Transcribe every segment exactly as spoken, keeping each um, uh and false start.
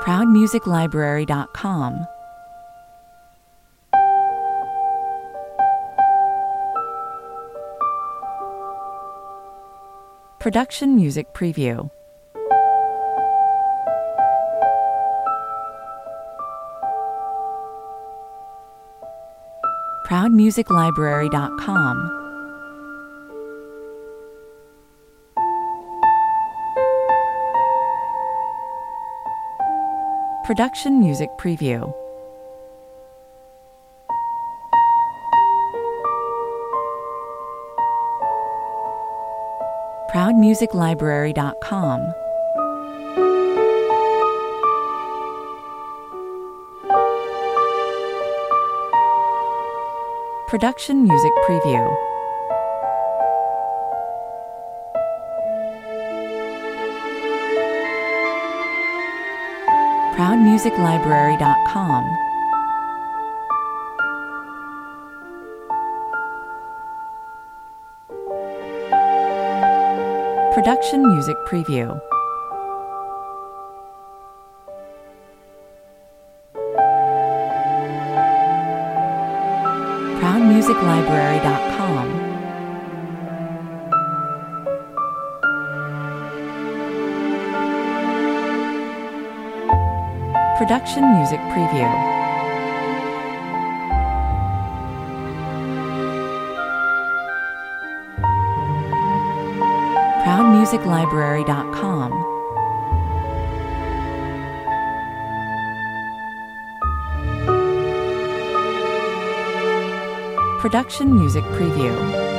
proud music library dot com. Production Music Preview. proud music library dot com. Production Music Preview. proud music library dot com. Production Music Preview. proud music library dot com. Production Music Preview. proud music library dot com. Production Music Preview. proud music library dot com. Production Music Preview.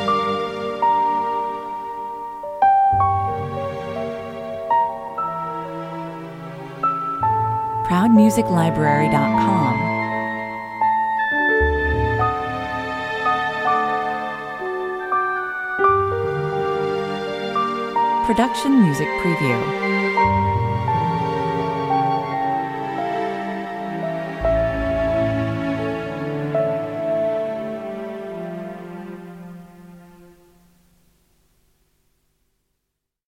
proud music library dot com. Production Music Preview.